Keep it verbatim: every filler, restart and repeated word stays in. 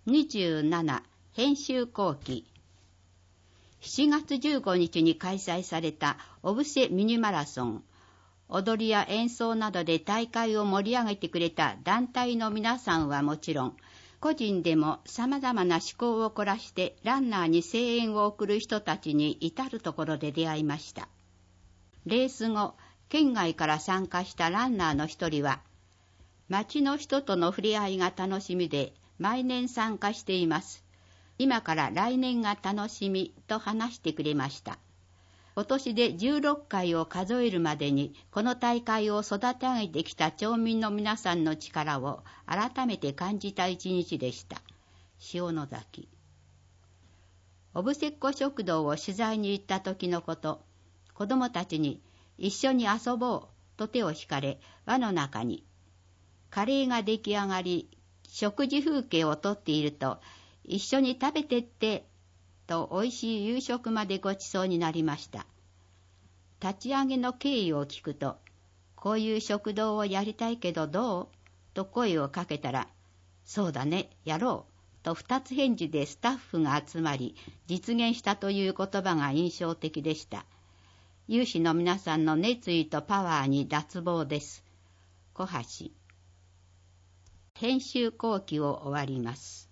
にじゅうなな編集後期。しちがつじゅうごにちに開催された小布施ミニマラソン。踊りや演奏などで大会を盛り上げてくれた団体の皆さんはもちろん、個人でも様々な趣向を凝らしてランナーに声援を送る人たちに至るところで出会いました。レース後、県外から参加したランナーの一人は、町の人との触れ合いが楽しみで毎年参加しています。今から来年が楽しみと話してくれました。今年でじゅうろっかいを数えるまでにこの大会を育て上げてきた町民の皆さんの力を改めて感じた一日でした。塩野崎。小布施っ子食堂を取材に行った時のこと、子供たちに一緒に遊ぼうと手を引かれ、輪の中に。カレーが出来上がり、食事風景をとっていると、一緒に食べてって、とおいしい夕食までごちそうになりました。立ち上げの経緯を聞くと、こういう食堂をやりたいけどどうと声をかけたら、そうだね、やろうと二つ返事でスタッフが集まり、実現したという言葉が印象的でした。有志の皆さんの熱意とパワーに脱帽です。小橋。編集後期を終わります。